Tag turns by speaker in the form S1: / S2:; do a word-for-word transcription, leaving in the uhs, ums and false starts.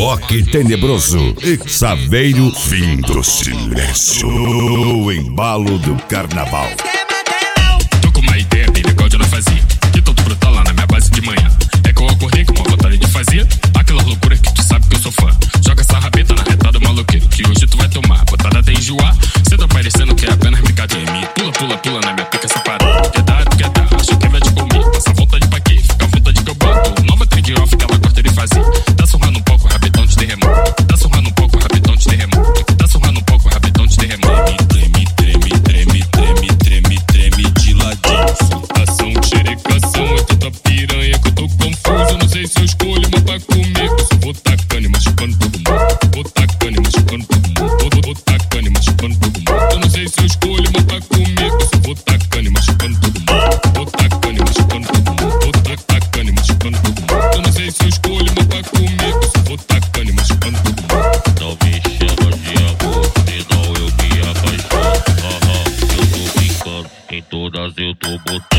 S1: rock tenebroso e Saveiro, fim do silêncio. O embalo do carnaval.
S2: Tô com uma ideia bem legal de nós fazer, que tô brutal lá na minha base de manhã. É que eu acordei com uma vontade de fazer aquela loucura que tu sabe que eu sou fã. Joga essa rabeta na retada maloqueiro, que hoje tu vai tomar botada até enjoar. Cê tá parecendo que é apenas brincadeira. Me pula, pula, pula na minha pica essa parada. Quer dar, quer dar, acha que vai te comer. Passa vontade pra quê? Fica à vontade que eu boto nova trade off que ela gosta de fazer. Tá surrando um pouco, rabetão de terremoto. Tá surrando um pouco, rabetão de terremoto. Tá surrando um pouco, rabetão de terremoto. Treme, treme, treme, treme, treme, treme de ladinho. Soltação, xerecação, é tanta piranha que eu tô confuso. Não sei se eu escolho uma pra comer. Eu só vou tacando e machucando todo mundo. Vou tacando e machucando todo mundo. Vou, vou tacando e machucando todo mundo. Eu não sei se eu escolho uma pra comer. Eu só vou tacando e machucando todo mundo. Vou tacando e machucando todo mundo. Vou tacando e machucando todo mundo. Eu não sei se eu escolho uma pra comer. Eu só vou tacando e machucando todo mundo.
S3: Não me chama de amor, senão eu me apaixono. Aham, eu tô brincando, em todas eu tô botando.